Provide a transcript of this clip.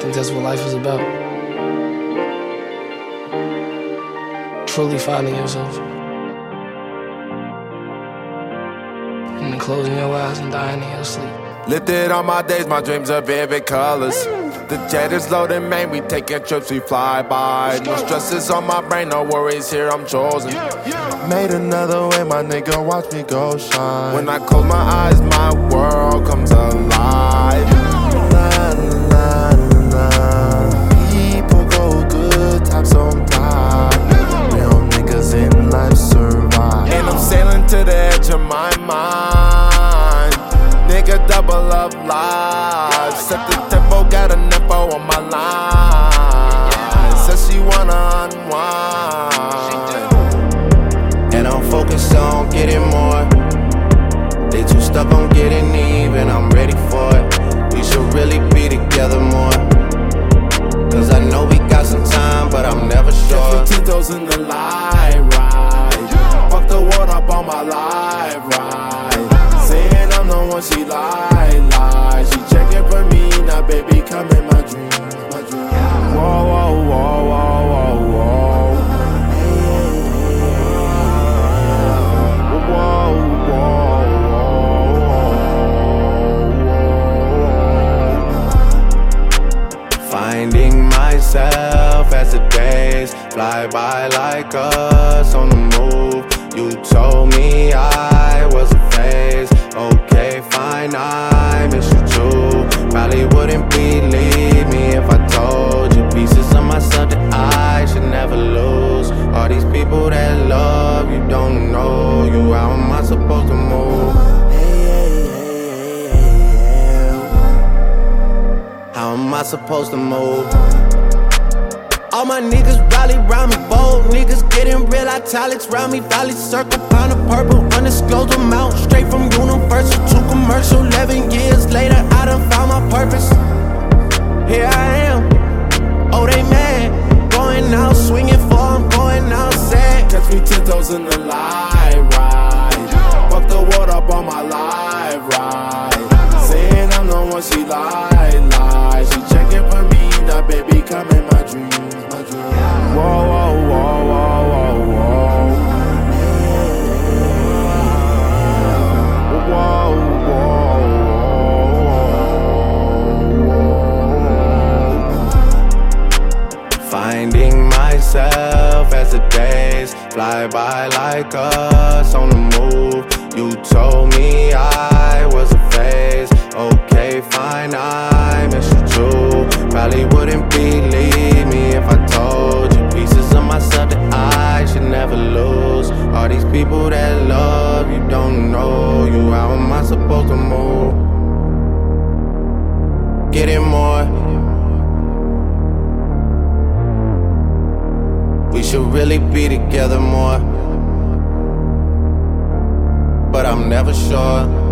think that's what life is about. Truly finding yourself. And then closing your eyes and dying in your sleep. Lifted on my days, my dreams are vivid colors. The jet is loaded, man, we taking trips, we fly by. No stresses on my brain, no worries here, I'm chosen. Made another way, my nigga, watch me go shine. When I close my eyes, my world comes alive. La, la, la. People go good times sometimes. Real niggas in life survive. And I'm sailing to the edge of my mind. Nigga, double up live. Set the tempo, got a nepo on my line. Says she wanna unwind. And I'm focused on getting more. They too stuck on getting even, I'm ready for it. We should really be together more. Cause I know we got some time, but I'm never sure. Tito's in the live ride. Fuck the world up on my live ride. Saying I'm the one she lie. She checking for me, now baby come in my dreams, my dreams. Whoa, whoa, whoa, whoa, whoa, whoa. Whoa, whoa, whoa. Finding myself as the days fly by like us on the move. You told me I was a phase. Okay, fine, I miss you too. Probably wouldn't believe me if I told you pieces of myself that I should never lose. All these people that love you don't know you. How am I supposed to move? How am I supposed to move? All my niggas rally round me, bold niggas getting real italics round me. Valley circle, pound of purple, undisclosed amount. Straight from Universal to commercial. 11 years later, I done found my purpose. Here I am, oh they mad. Going out swinging for, I'm going out sad. Catch me 10 toes in the live ride. Fuck the world up on my live ride. Saying I'm the one she lie. She checking for me, now baby come in my dreams. Whoa, whoa, whoa, whoa, whoa, whoa. Whoa, whoa, whoa. Finding myself as the days fly by like us on the move. You told me I was a phase. Okay, fine, I miss you too. Probably wouldn't believe me if I told you pieces of myself that I should never lose. All these people that love you don't know you. How am I supposed to move? Getting more. We should really be together more. But I'm never sure.